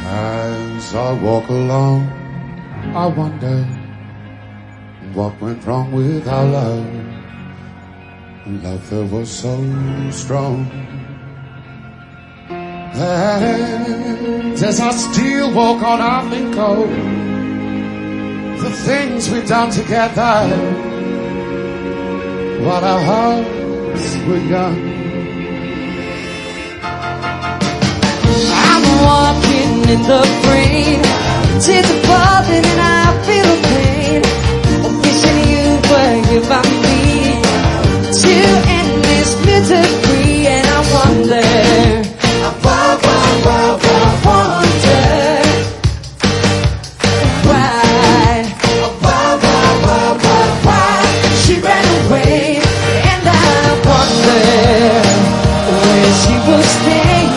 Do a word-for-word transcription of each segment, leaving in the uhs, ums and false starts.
As I walk along, I wonder what went wrong with our love. Love that was so strong. And as I still walk on, I think of the things we've done together, while our hearts were young. I'm walking in the rain, tears are falling and I feel the pain. Wishing you were here by me to end this misery. And I wonder, I wonder, I wonder why, why, why, why she ran away. And I wonder where she was staying.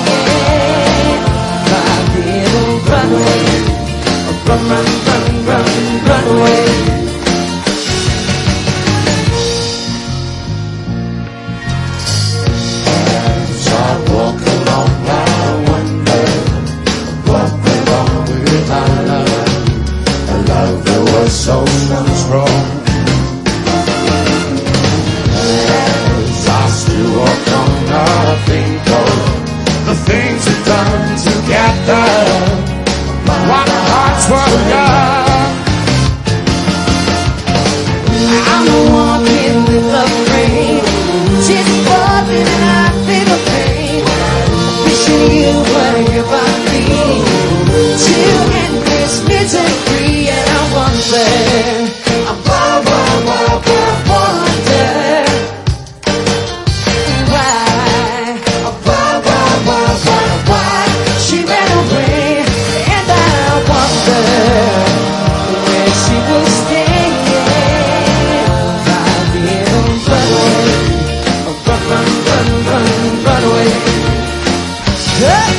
Run, run, run, run, run away. As I walk along, I wonder what went wrong with our love. A love that was so strong. As I still walk on, I think of the things we've done together, while our hearts were young. I'm walking in the rain, tears are falling and I feel the pain. Wishing you were here by me to end this misery. And I wonder, I wonder, I wonder why, why, why, why, why she ran away. And I wonder where she will stay. Run, run, run, run, run away. Hey!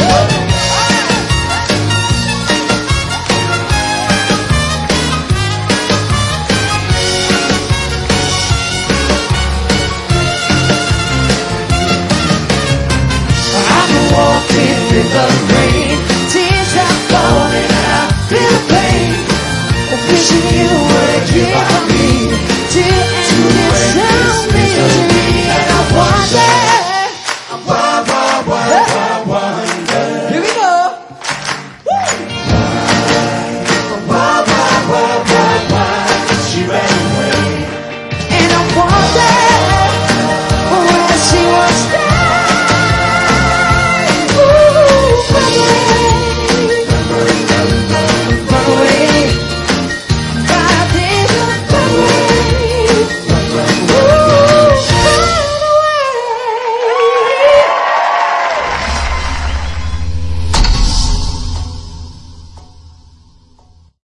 I'm walking in the rain, tears are falling and I feel the pain. Wishing you were here.